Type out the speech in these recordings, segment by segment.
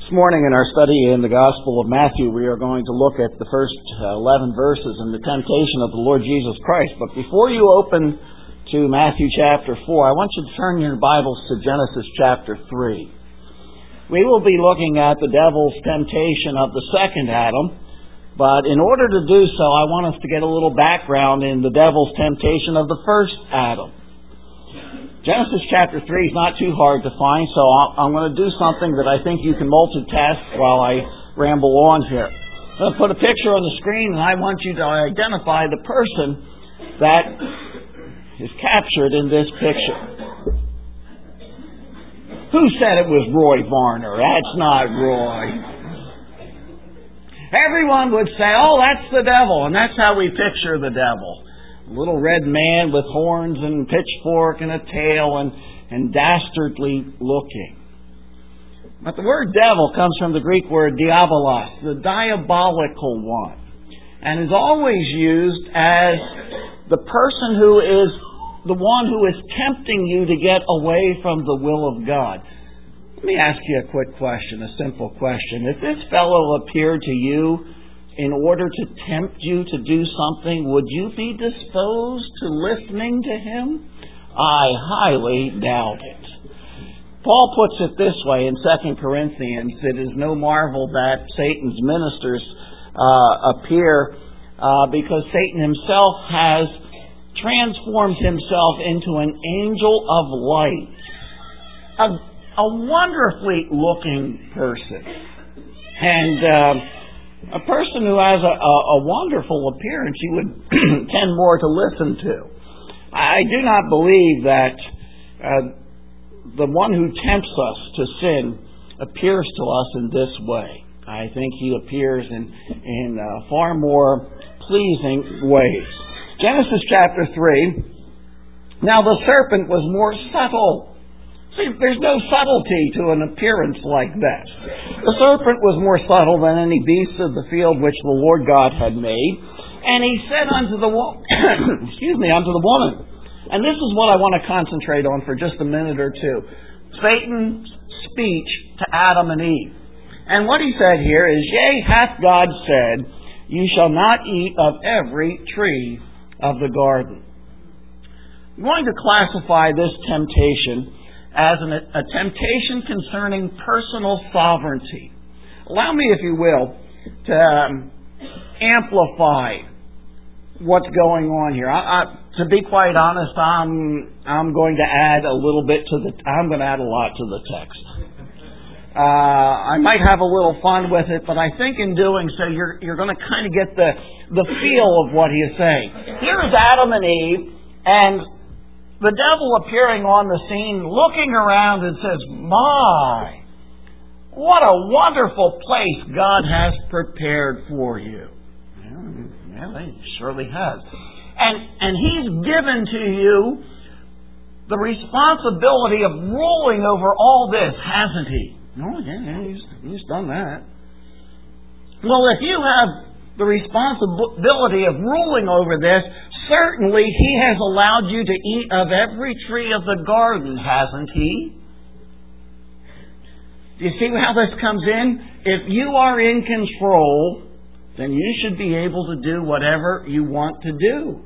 This morning in our study in the Gospel of Matthew, we are going to look at the first 11 verses in the temptation of the Lord Jesus Christ. But before you open to Matthew chapter 4, I want you to turn your Bibles to Genesis chapter 3. We will be looking at the devil's temptation of the second Adam, but in order to do so, I want us to get a little background in the devil's temptation of the first Adam. Genesis chapter 3 is not too hard to find, so I'm going to do something that I think you can multitask while I ramble on here. I'm going to put a picture on the screen, and I want you to identify the person that is captured in this picture. Who said it was Roy Varner? That's not Roy. Everyone would say, oh, that's the devil, and that's how we picture the devil. Little red man with horns and pitchfork and a tail and dastardly looking. But the word devil comes from the Greek word diabolos, the diabolical one, and is always used as the person who is the one who is tempting you to get away from the will of God. Let me ask you a quick question, a simple question. If this fellow appeared to you in order to tempt you to do something, would you be disposed to listening to him? I highly doubt it. Paul puts it this way in 2 Corinthians, it is no marvel that Satan's ministers appear because Satan himself has transformed himself into an angel of light. A wonderfully looking person. And a person who has a wonderful appearance you would tend more to listen to. I do not believe that the one who tempts us to sin appears to us in this way. I think he appears in far more pleasing ways. Genesis chapter 3. Now the serpent was more subtle. See, there's no subtlety to an appearance like that. The serpent was more subtle than any beast of the field which the Lord God had made. And he said unto the woman, and this is what I want to concentrate on for just a minute or two. Satan's speech to Adam and Eve. And what he said here is, yea, hath God said, you shall not eat of every tree of the garden. I'm going to classify this temptation as a temptation concerning personal sovereignty. Allow me, if you will, to amplify what's going on here. To be quite honest, I'm going to add a little bit I'm going to add a lot to the text. I might have a little fun with it, but I think in doing so, you're going to kind of get the feel of what he is saying. Here's Adam and Eve, and the devil appearing on the scene, looking around and says, my, what a wonderful place God has prepared for you. Yeah, he surely has. And he's given to you the responsibility of ruling over all this, hasn't he? Oh, yeah, he's done that. Well, if you have the responsibility of ruling over this, certainly he has allowed you to eat of every tree of the garden, hasn't he? Do you see how this comes in? If you are in control, then you should be able to do whatever you want to do.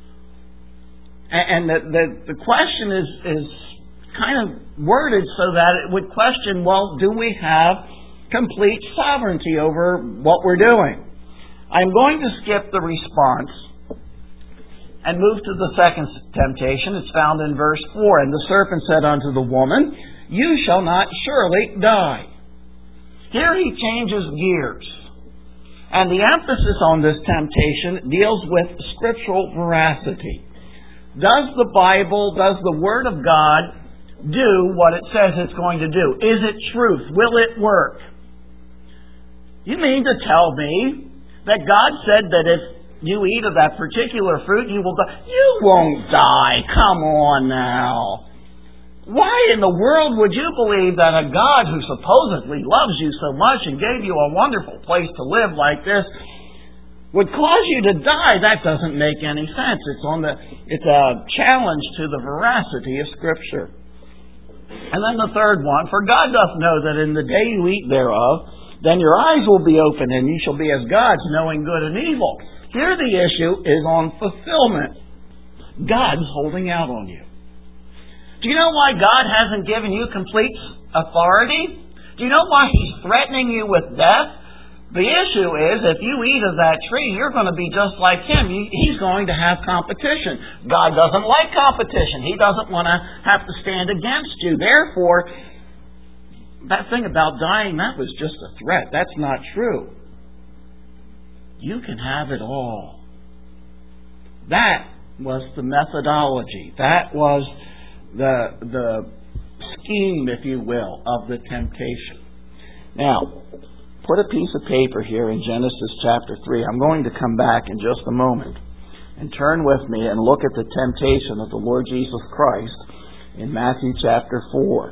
And the question is kind of worded so that it would question, well, do we have complete sovereignty over what we're doing? I'm going to skip the response and move to the second temptation. It's found in verse 4. And the serpent said unto the woman, you shall not surely die. Here he changes gears. And the emphasis on this temptation deals with scriptural veracity. Does the Bible, does the Word of God do what it says it's going to do? Is it truth? Will it work? You mean to tell me that God said that if you eat of that particular fruit, you will die? You won't die. Come on now. Why in the world would you believe that a God who supposedly loves you so much and gave you a wonderful place to live like this would cause you to die? That doesn't make any sense. It's a challenge to the veracity of Scripture. And then the third one, for God doth know that in the day you eat thereof, then your eyes will be opened, and you shall be as gods, knowing good and evil. Here the issue is on fulfillment. God's holding out on you. Do you know why God hasn't given you complete authority? Do you know why He's threatening you with death? The issue is, if you eat of that tree, you're going to be just like Him. He's going to have competition. God doesn't like competition. He doesn't want to have to stand against you. Therefore, that thing about dying, that was just a threat. That's not true. You can have it all. That was the methodology. That was the scheme, if you will, of the temptation. Now, put a piece of paper here in Genesis chapter 3. I'm going to come back in just a moment and turn with me and look at the temptation of the Lord Jesus Christ in Matthew chapter 4.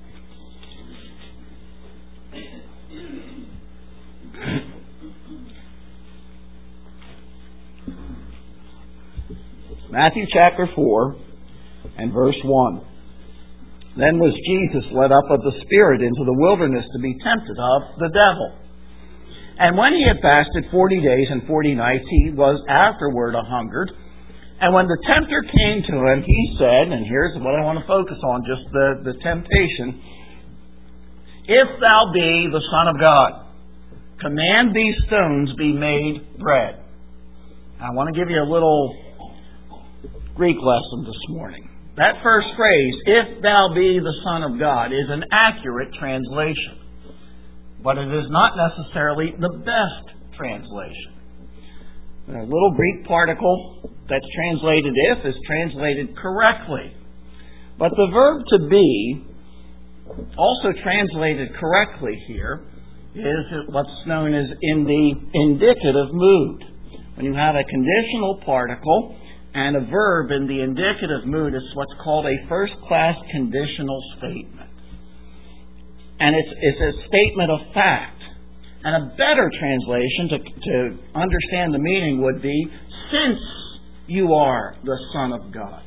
Matthew chapter 4 and verse 1. Then was Jesus led up of the Spirit into the wilderness to be tempted of the devil. And when he had fasted 40 days and 40 nights, he was afterward a-hungered. And when the tempter came to him, he said, and here's what I want to focus on, just the temptation, if thou be the Son of God, command these stones be made bread. I want to give you a little Greek lesson this morning. That first phrase, if thou be the Son of God, is an accurate translation. But it is not necessarily the best translation. A little Greek particle that's translated if is translated correctly. But the verb to be, also translated correctly here, is what's known as in the indicative mood. When you have a conditional particle and a verb in the indicative mood, it's what's called a first-class conditional statement. And it's a statement of fact. And a better translation to understand the meaning would be, since you are the Son of God.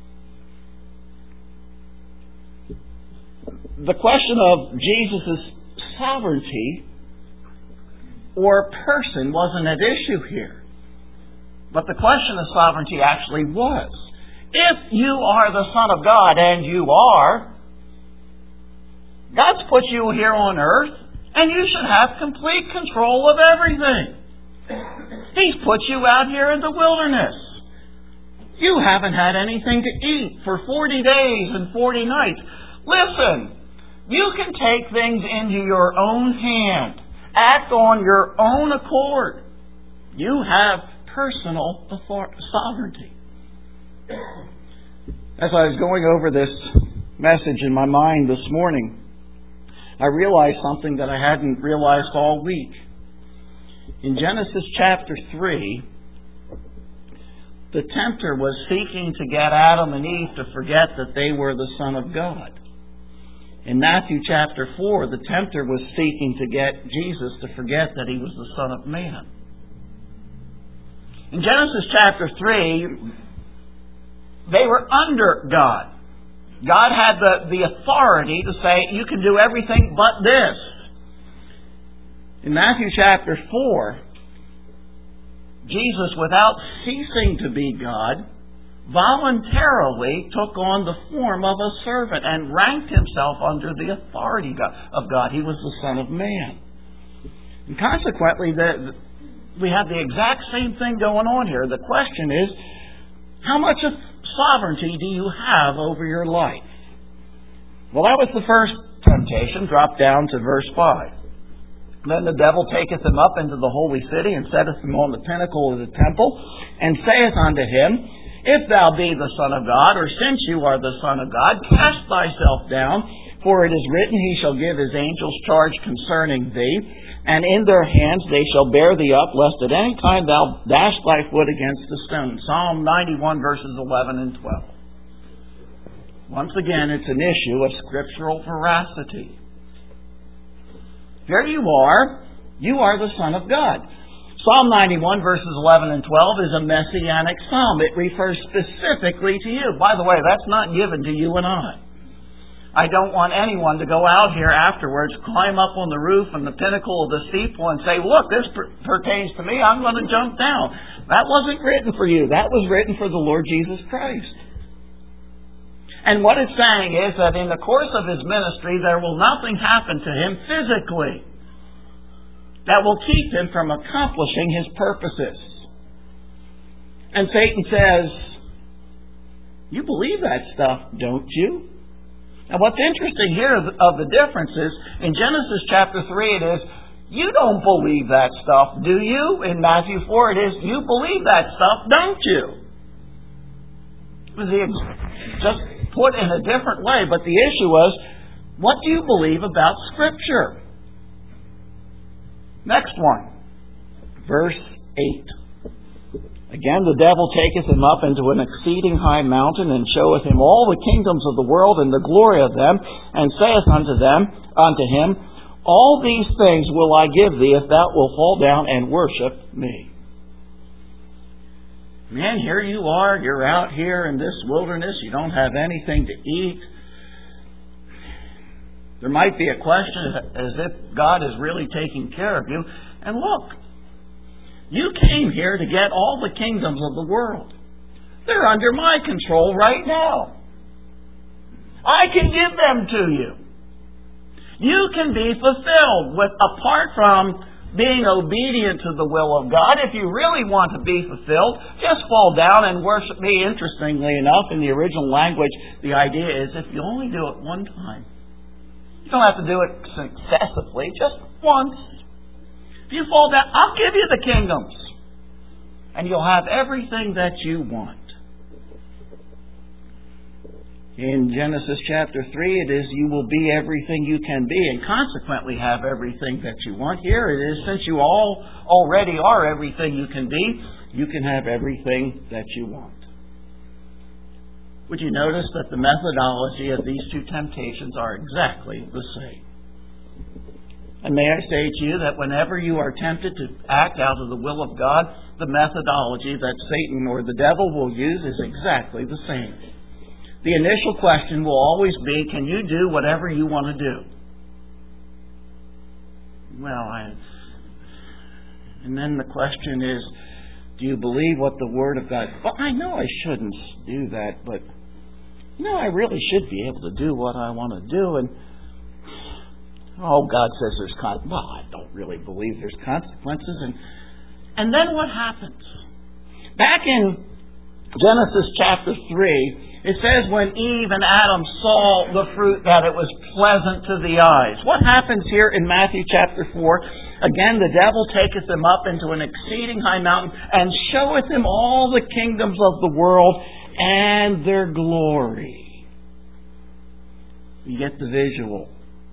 The question of Jesus' sovereignty or person wasn't at issue here. But the question of sovereignty actually was. If you are the Son of God, and you are, God's put you here on earth, and you should have complete control of everything. He's put you out here in the wilderness. You haven't had anything to eat for 40 days and 40 nights. Listen, you can take things into your own hand. Act on your own accord. You have personal sovereignty. As I was going over this message in my mind this morning, I realized something that I hadn't realized all week. In Genesis chapter 3, the tempter was seeking to get Adam and Eve to forget that they were the Son of God. In Matthew chapter 4, the tempter was seeking to get Jesus to forget that He was the Son of Man. In Genesis chapter 3, they were under God. God had the authority to say, you can do everything but this. In Matthew chapter 4, Jesus, without ceasing to be God, voluntarily took on the form of a servant and ranked Himself under the authority of God. He was the Son of Man. And consequently, we have the exact same thing going on here. The question is, how much of sovereignty do you have over your life? Well, that was the first temptation. Drop down to verse 5. Then the devil taketh him up into the holy city, and setteth him on the pinnacle of the temple, and saith unto him, If thou be the Son of God, or since you are the Son of God, cast thyself down, for it is written, He shall give His angels charge concerning thee, and in their hands they shall bear thee up, lest at any time thou dash thy foot against a stone. Psalm 91, verses 11 and 12. Once again, it's an issue of scriptural veracity. Here you are the Son of God. Psalm 91, verses 11 and 12 is a messianic psalm. It refers specifically to you. By the way, that's not given to you and I. I don't want anyone to go out here afterwards, climb up on the roof and the pinnacle of the steeple and say, look, this pertains to me, I'm going to jump down. That wasn't written for you. That was written for the Lord Jesus Christ. And what it's saying is that in the course of His ministry, there will nothing happen to Him physically that will keep Him from accomplishing His purposes. And Satan says, you believe that stuff, don't you? And what's interesting here of the difference is, in Genesis chapter 3 it is, you don't believe that stuff, do you? In Matthew 4 it is, you believe that stuff, don't you? Just put in a different way, but the issue was, what do you believe about Scripture? Next one, verse 8. Again, the devil taketh him up into an exceeding high mountain, and showeth him all the kingdoms of the world and the glory of them, and saith unto him, all these things will I give thee, if thou wilt fall down and worship me. Man, here you are, you're out here in this wilderness, you don't have anything to eat. There might be a question as if God is really taking care of you. And look, you came here to get all the kingdoms of the world. They're under my control right now. I can give them to you. You can be fulfilled apart from being obedient to the will of God. If you really want to be fulfilled, just fall down and worship me. Interestingly enough, in the original language, the idea is if you only do it one time. You don't have to do it successively, just once. If you fall down, I'll give you the kingdoms. And you'll have everything that you want. In Genesis chapter 3, it is, you will be everything you can be, and consequently have everything that you want. Here it is, since you already are everything you can be, you can have everything that you want. Would you notice that the methodology of these two temptations are exactly the same? And may I say to you that whenever you are tempted to act out of the will of God, the methodology that Satan or the devil will use is exactly the same. The initial question will always be, can you do whatever you want to do? And then the question is, do you believe what the Word of God... Well, I know I shouldn't do that, but I really should be able to do what I want to do, and God says there's consequences. Well, I don't really believe there's consequences. And then what happens? Back in Genesis chapter 3, it says when Eve and Adam saw the fruit that it was pleasant to the eyes. What happens here in Matthew chapter 4? Again, the devil taketh them up into an exceeding high mountain and showeth him all the kingdoms of the world and their glory. You get the visual.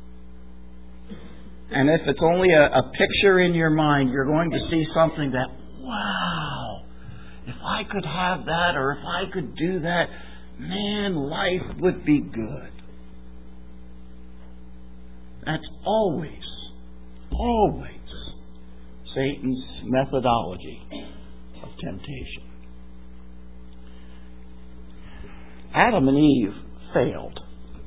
And if it's only a picture in your mind, you're going to see something that, wow, if I could have that, or if I could do that, man, life would be good. That's always Satan's methodology of temptation. Adam and Eve failed.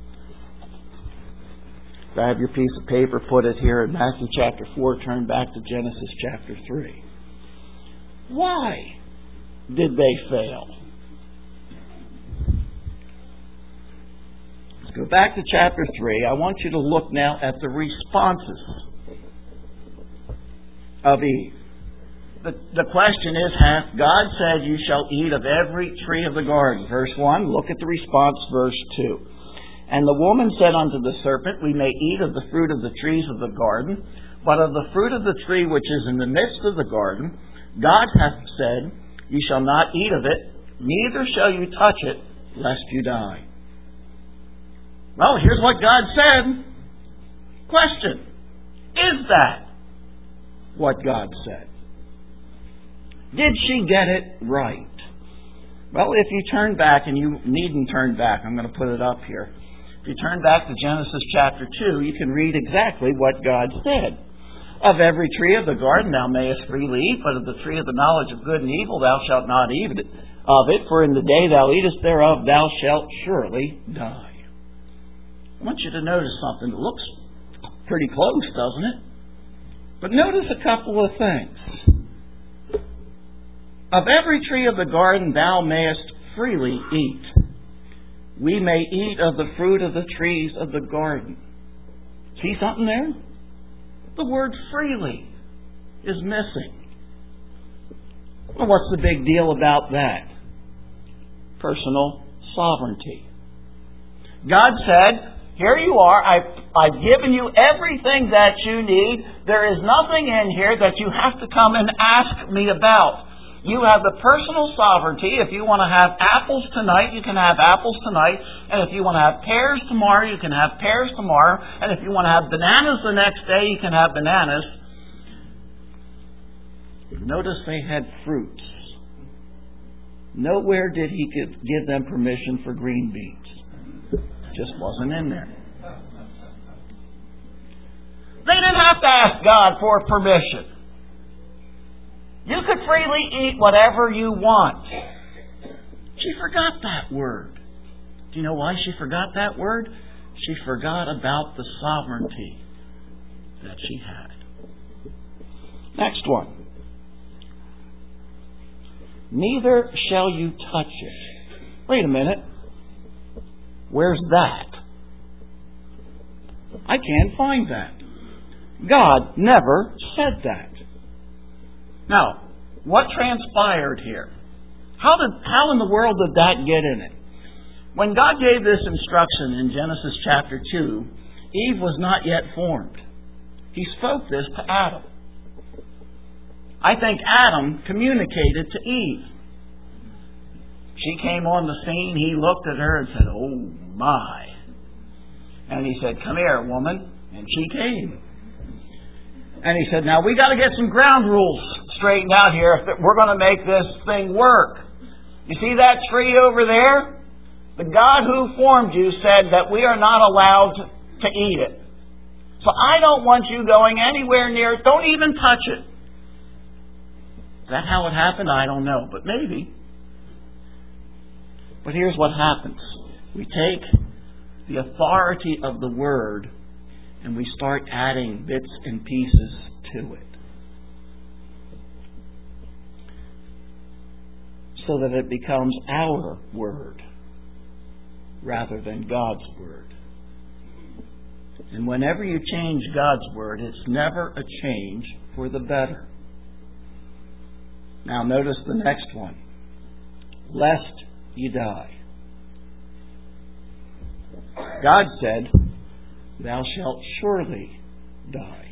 Grab your piece of paper, put it here in Matthew chapter 4, turn back to Genesis chapter 3. Why did they fail? Let's go back to chapter 3. I want you to look now at the responses of Eve. The question is, hath God said you shall eat of every tree of the garden? Verse 1, look at the response, verse 2. And the woman said unto the serpent, we may eat of the fruit of the trees of the garden, but of the fruit of the tree which is in the midst of the garden, God hath said, ye shall not eat of it, neither shall you touch it, lest you die. Well, here's what God said. Question, is that what God said? Did she get it right? Well, if you turn back, and you needn't turn back, I'm going to put it up here. If you turn back to Genesis chapter 2, you can read exactly what God said. Of every tree of the garden thou mayest freely eat, but of the tree of the knowledge of good and evil thou shalt not eat of it, for in the day thou eatest thereof thou shalt surely die. I want you to notice something. It looks pretty close, doesn't it? But notice a couple of things. Of every tree of the garden thou mayest freely eat. We may eat of the fruit of the trees of the garden. See something there? The word freely is missing. Well, what's the big deal about that? Personal sovereignty. God said, here you are, I've given you everything that you need. There is nothing in here that you have to come and ask me about. You have the personal sovereignty. If you want to have apples tonight, you can have apples tonight. And if you want to have pears tomorrow, you can have pears tomorrow. And if you want to have bananas the next day, you can have bananas. Notice they had fruits. Nowhere did He give them permission for green beans. Just wasn't in there. They didn't have to ask God for permission. You could freely eat whatever you want. She forgot that word. Do you know why she forgot that word? She forgot about the sovereignty that she had. Next one. Neither shall you touch it. Wait a minute. Where's that? I can't find that. God never said that. Now, what transpired here? How in the world did that get in it? When God gave this instruction in Genesis chapter 2, Eve was not yet formed. He spoke this to Adam. I think Adam communicated to Eve. She came on the scene, he looked at her and said, "Oh my." And he said, "Come here, woman." And she came. And he said, "Now we got to get some ground rules straightened out here if we're going to make this thing work. You see that tree over there? The God who formed you said that we are not allowed to eat it. So I don't want you going anywhere near it. Don't even touch it." Is that how it happened? I don't know, but maybe. But here's what happens. We take the authority of the Word and we start adding bits and pieces to it, so that it becomes our word rather than God's word. And whenever you change God's word, it's never a change for the better. Now notice the next one. Lest you die. God said, "Thou shalt surely die."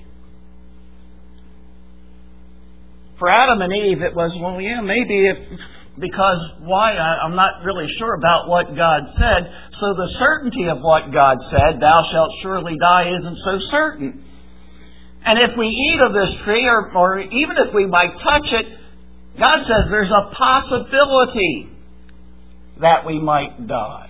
For Adam and Eve, it was, well, yeah, maybe because why? I'm not really sure about what God said. So the certainty of what God said, "Thou shalt surely die," isn't so certain. And if we eat of this tree, or even if we might touch it, God says there's a possibility that we might die.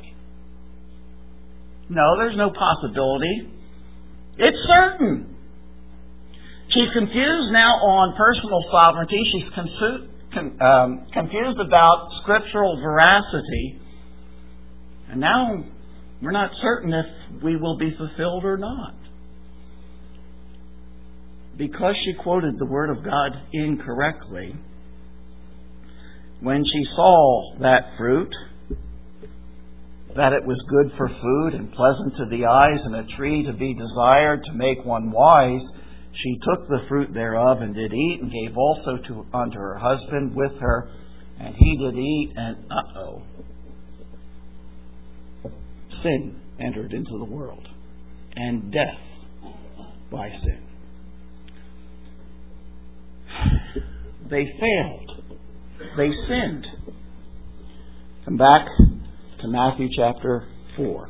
No, there's no possibility. It's certain. She's confused now on personal sovereignty. She's confused about scriptural veracity. And now we're not certain if we will be fulfilled or not. Because she quoted the Word of God incorrectly, when she saw that fruit, that it was good for food and pleasant to the eyes and a tree to be desired to make one wise, she took the fruit thereof and did eat, and gave also unto her husband with her, and he did eat, and sin entered into the world, and death by sin. They failed. They sinned. Come back to Matthew chapter 4.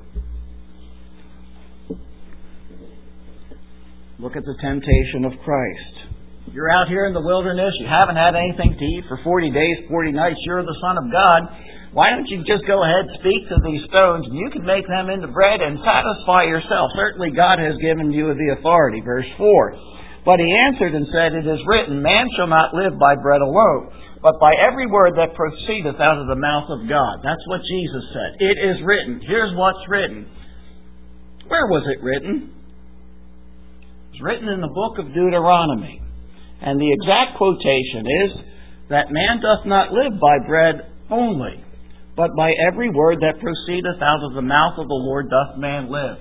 Look at the temptation of Christ. You're out here in the wilderness. You haven't had anything to eat for 40 days, 40 nights. You're the Son of God. Why don't you just go ahead and speak to these stones, and you can make them into bread and satisfy yourself? Certainly God has given you the authority. Verse 4. But he answered and said, "It is written, Man shall not live by bread alone, but by every word that proceedeth out of the mouth of God." That's what Jesus said. It is written. Here's what's written. Where was it written? It was written in the book of Deuteronomy. And the exact quotation is that man doth not live by bread only, but by every word that proceedeth out of the mouth of the Lord doth man live.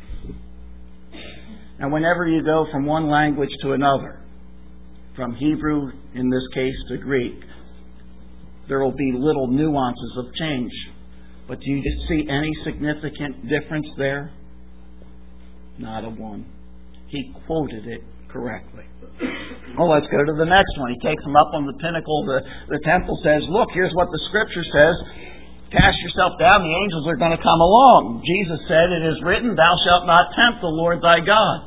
And whenever you go from one language to another, from Hebrew, in this case, to Greek, there will be little nuances of change. But do you see any significant difference there? Not a one. He quoted it correctly. Well, let's go to the next one. He takes them up on the pinnacle of the temple, says, look, here's what the Scripture says. Cast yourself down, the angels are going to come along. Jesus said, it is written, thou shalt not tempt the Lord thy God.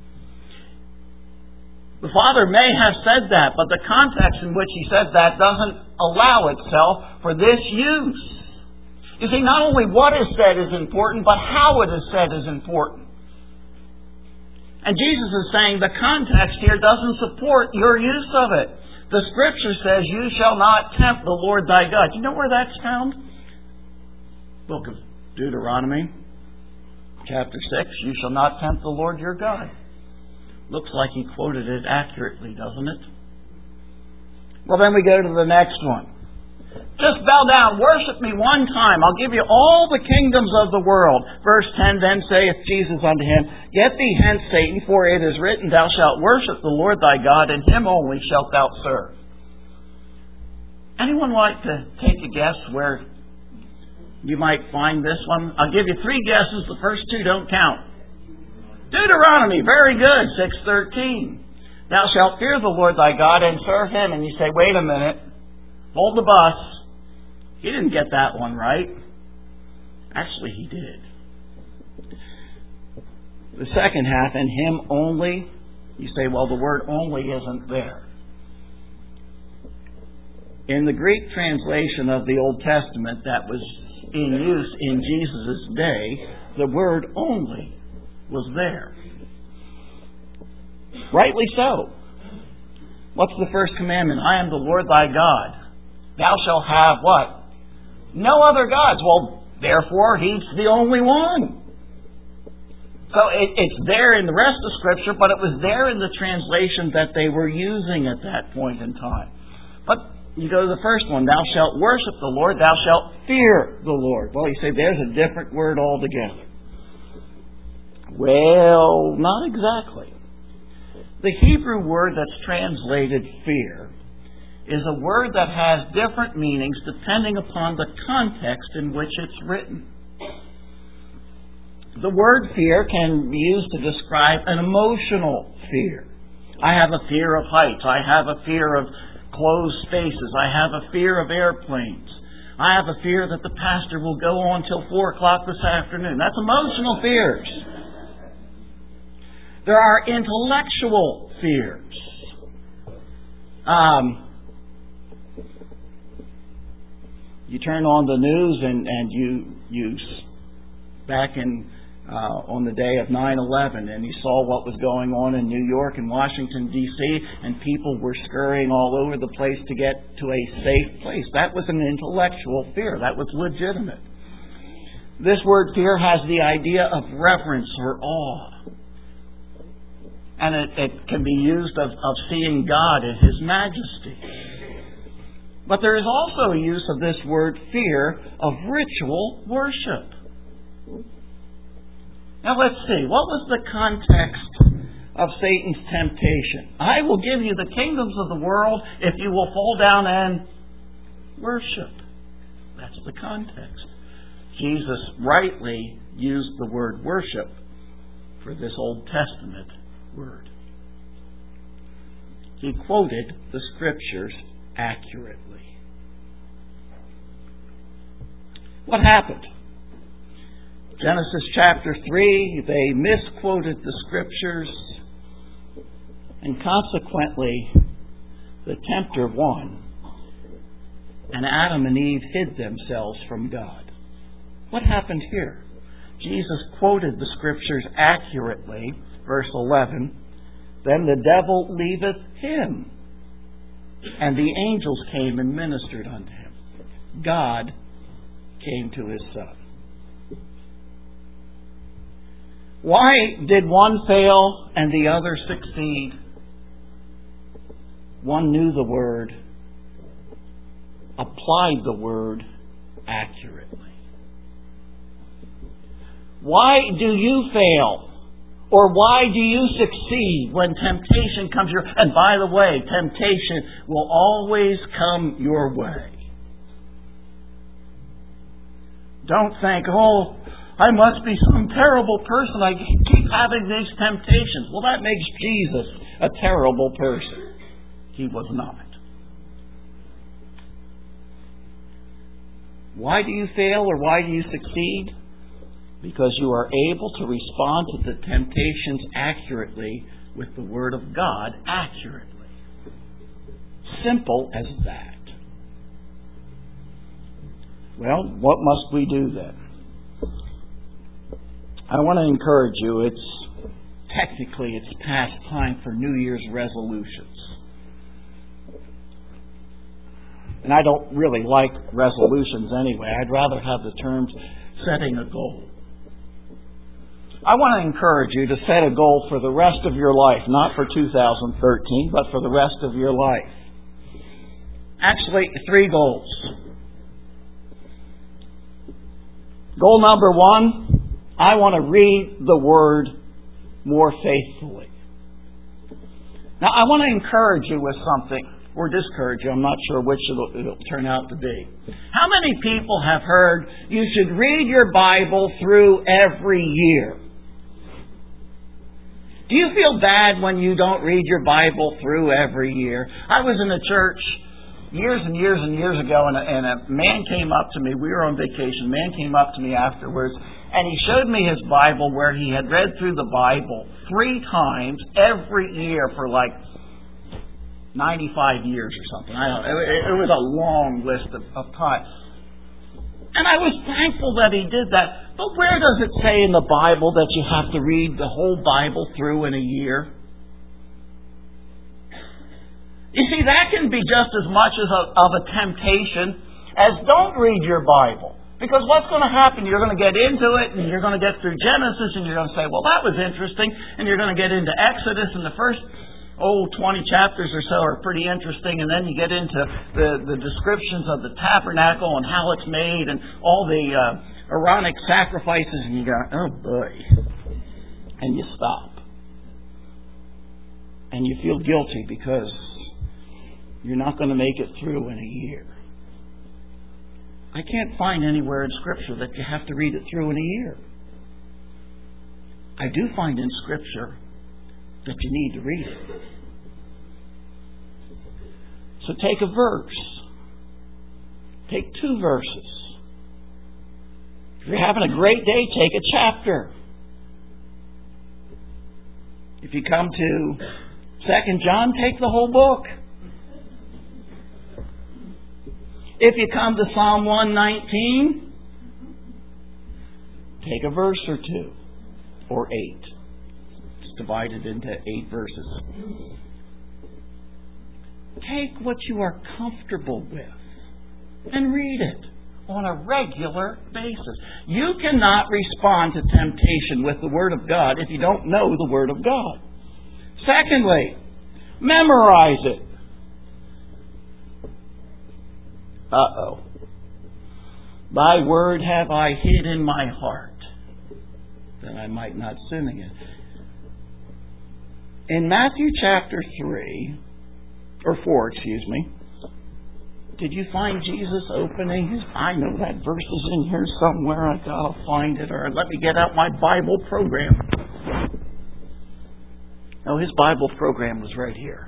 The Father may have said that, but the context in which He said that doesn't allow itself for this use. You see, not only what is said is important, but how it is said is important. And Jesus is saying the context here doesn't support your use of it. The Scripture says, you shall not tempt the Lord thy God. Do you know where that's found? Book of Deuteronomy, chapter 6. You shall not tempt the Lord your God. Looks like he quoted it accurately, doesn't it? Well, then we go to the next one. Just bow down, worship me one time. I'll give you all the kingdoms of the world. Verse 10, then saith Jesus unto him, Get thee hence, Satan, for it is written, Thou shalt worship the Lord thy God, and him only shalt thou serve. Anyone like to take a guess where you might find this one? I'll give you 3 guesses. The first 2 don't count. Deuteronomy, very good, 6:13. Thou shalt fear the Lord thy God and serve him. And you say, wait a minute, hold the bus. He didn't get that one right. Actually, he did. The second half, and him only. You say, well, the word only isn't there. In the Greek translation of the Old Testament that was in use in Jesus' day, the word only was there. Rightly so. What's the first commandment? I am the Lord thy God. Thou shalt have what? No other gods. Well, therefore, he's the only one. So it's there in the rest of Scripture, but it was there in the translation that they were using at that point in time. But you go to the first one, thou shalt worship the Lord, thou shalt fear the Lord. Well, you say there's a different word altogether. Well, not exactly. The Hebrew word that's translated fear is a word that has different meanings depending upon the context in which it's written. The word fear can be used to describe an emotional fear. I have a fear of heights. I have a fear of closed spaces. I have a fear of airplanes. I have a fear that the pastor will go on till 4 o'clock this afternoon. That's emotional fears. There are intellectual fears. You turn on the news and you back in on the day of 9/11, and you saw what was going on in New York and Washington, D.C., and people were scurrying all over the place to get to a safe place. That was an intellectual fear. That was legitimate. This word fear has the idea of reverence or awe. And it can be used of seeing God in His majesty. But there is also a use of this word fear of ritual worship. Now let's see, what was the context of Satan's temptation? I will give you the kingdoms of the world if you will fall down and worship. That's the context. Jesus rightly used the word worship for this Old Testament word. He quoted the Scriptures accurately. What happened? Genesis chapter 3, they misquoted the Scriptures, and consequently, the tempter won, and Adam and Eve hid themselves from God. What happened here? Jesus quoted the Scriptures accurately, verse 11, then the devil leaveth him, and the angels came and ministered unto him. God came to His Son. Why did one fail and the other succeed? One knew the Word, applied the Word accurately. Why do you fail? Or why do you succeed when temptation comes your way? And by the way, temptation will always come your way. Don't think, oh, I must be some terrible person. I keep having these temptations. Well, that makes Jesus a terrible person. He was not. Why do you fail or why do you succeed? Because you are able to respond to the temptations accurately with the Word of God accurately. Simple as that. Well, what must we do then? I want to encourage you, it's past time for New Year's resolutions. And I don't really like resolutions anyway. I'd rather have the term setting a goal. I want to encourage you to set a goal for the rest of your life, not for 2013, but for the rest of your life. Actually, 3 goals. Goal number 1, I want to read the Word more faithfully. Now, I want to encourage you with something, or discourage you. I'm not sure which it'll turn out to be. How many people have heard you should read your Bible through every year? Do you feel bad when you don't read your Bible through every year? I was in a church years and years and years ago, and a man came up to me. We were on vacation. A man came up to me afterwards, and he showed me his Bible where he had read through the Bible 3 times every year for like 95 years or something. I don't know. It was a long list of times. And I was thankful that he did that. But where does it say in the Bible that you have to read the whole Bible through in a year? You see, that can be just as much of a temptation as don't read your Bible. Because what's going to happen? You're going to get into it, and you're going to get through Genesis, and you're going to say, well, that was interesting. And you're going to get into Exodus, and the first 20 chapters or so are pretty interesting, and then you get into the descriptions of the tabernacle and how it's made and all the Aaronic sacrifices, and you go, oh boy. And you stop. And you feel guilty because you're not going to make it through in a year. I can't find anywhere in Scripture that you have to read it through in a year. I do find in Scripture that you need to read it. So take a verse. Take 2 verses. If you're having a great day, take a chapter. If you come to 2 John, take the whole book. If you come to Psalm 119, take a verse or 2 or 8. Divided into 8 verses. Take what you are comfortable with and read it on a regular basis. You cannot respond to temptation with the Word of God if you don't know the Word of God. Secondly, memorize it. Thy word have I hid in my heart, that I might not sin against. In Matthew chapter 4, did you find Jesus opening his... I know that verse is in here somewhere. I've got to find it, or let me get out my Bible program. No, his Bible program was right here.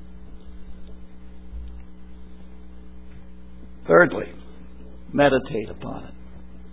Thirdly, meditate upon it.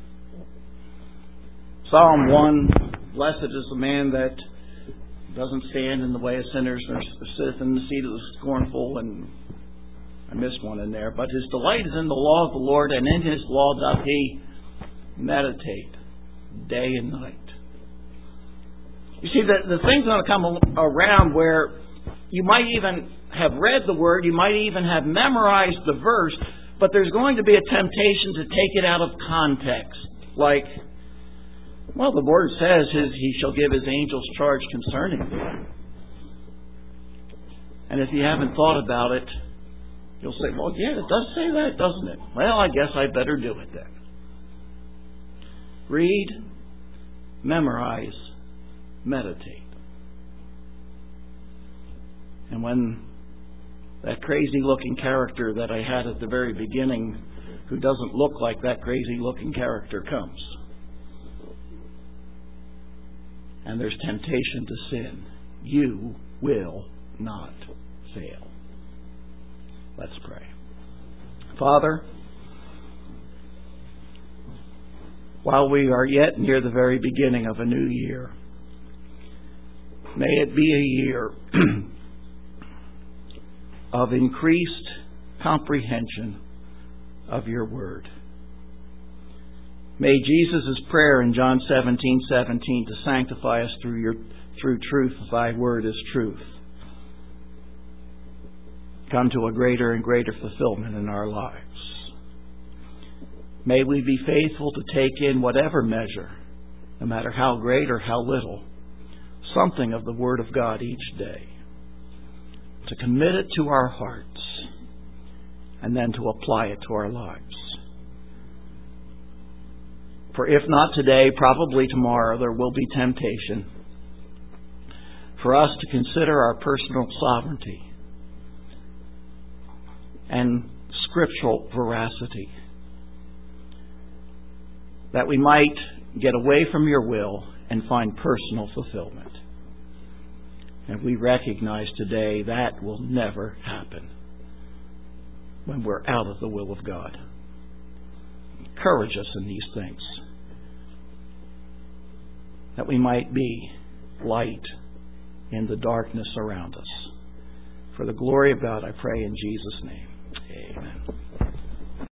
Psalm 1, blessed is the man that doesn't stand in the way of sinners, nor sitteth in the seat of the scornful, and I missed one in there. But his delight is in the law of the Lord, and in his law doth he meditate day and night. You see, the thing's going to come around where you might even have read the Word, you might even have memorized the verse, but there's going to be a temptation to take it out of context. Like, Well, the Word says He shall give His angels charge concerning thee. And if you haven't thought about it, you'll say, well, yeah, it does say that, doesn't it? Well, I guess I better do it then. Read, memorize, meditate. And when that crazy-looking character that I had at the very beginning, who doesn't look like that crazy-looking character, comes, and there's temptation to sin, you will not fail. Let's pray. Father, while we are yet near the very beginning of a new year, may it be a year of increased comprehension of your word. May Jesus' prayer in John 17:17 to sanctify us through truth, thy word is truth, come to a greater and greater fulfillment in our lives. May we be faithful to take in whatever measure, no matter how great or how little, something of the Word of God each day, to commit it to our hearts, and then to apply it to our lives. For if not today, probably tomorrow, there will be temptation for us to consider our personal sovereignty and scriptural veracity, that we might get away from your will and find personal fulfillment. And we recognize today that will never happen when we're out of the will of God. Encourage us in these things, that we might be light in the darkness around us. For the glory of God, I pray in Jesus' name.